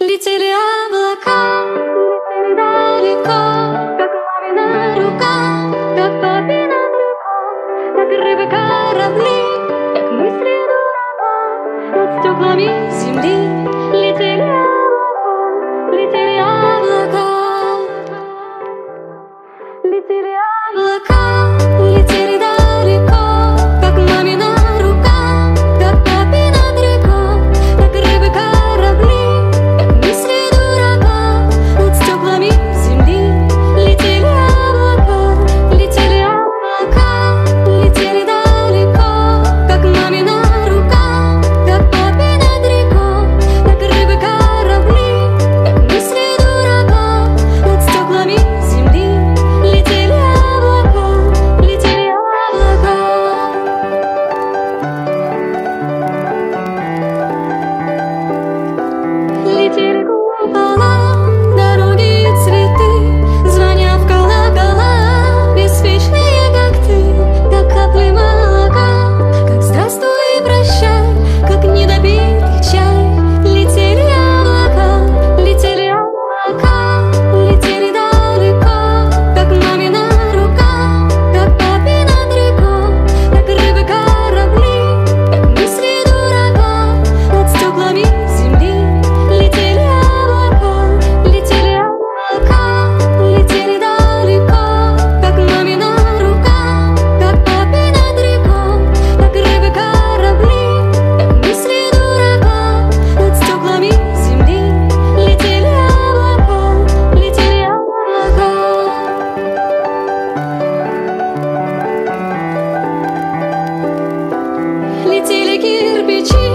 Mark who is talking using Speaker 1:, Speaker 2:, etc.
Speaker 1: Летели облака, летели далеко, как мамина рука, как папина рука, как рыбы корабли, как мысли дурака. Над стеклами земли летели облака, летели облака, летели далеко, как мамина рука, как папина рука, как рыбы корабли, как мысли дурака. Над стеклами земли летели облака, летели облака, летели далеко, как мамина рука, как папина рука, как рыбы корабли, как мысли дурака. Над стеклами земли летели облака, летели облака. Летели купола, дороги и цветы, звоня в колокола, беспечные, как ты, как капли молока, как здравствуй и прощай, как недопитый чай. Летели облака, летели облака, летели далеко, как мамина рука, как папина рука, как рыбы корабли, как мысли дурака. Над стеклами земли летели облака, летели облака, летели далеко, как мамина рука, как папина рука, как рыбы корабли, как мысли дурака. Над стеклами земли летели облака, летели облака. Летели кирпичи,